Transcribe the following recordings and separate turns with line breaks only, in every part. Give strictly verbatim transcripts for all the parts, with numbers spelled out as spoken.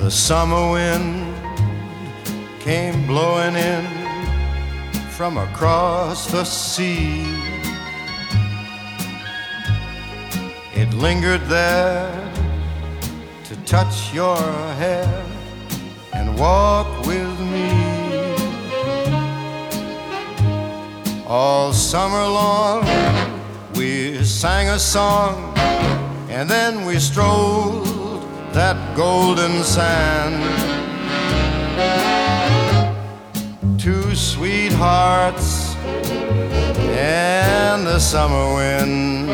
The summer wind came blowing in from across the sea. It lingered there to touch your hair and walk with me. All summer long we sang a song, and then we strolled that golden sand. Two sweethearts and the summer wind,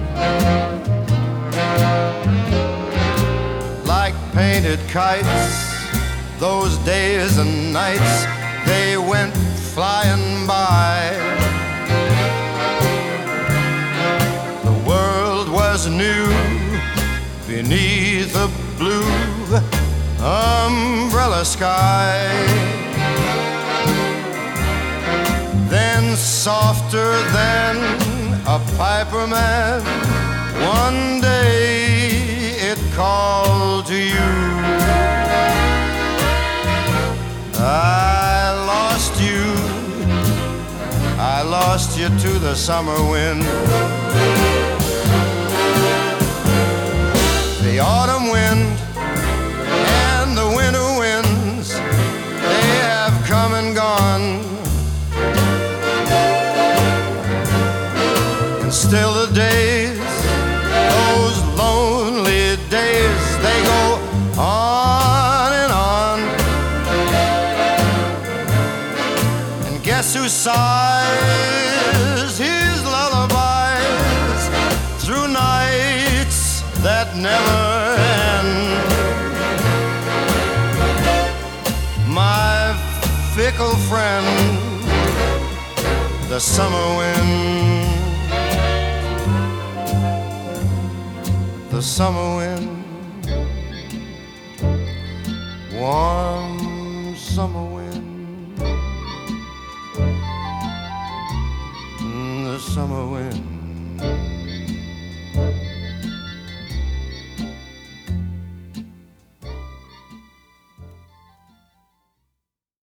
like painted kites, those days and nights, they went flying by. The world was new beneath a blue umbrella sky. Then softer than a piper man, one day it called to you. I lost you, I lost you to the summer wind. The autumn wind and the winter winds, they have come and gone. And still the days, those lonely days, they go on and on. And guess who sighs his lullabies through nights that never end? My fickle friend, the summer wind. The summer wind, warm summer wind, the summer wind.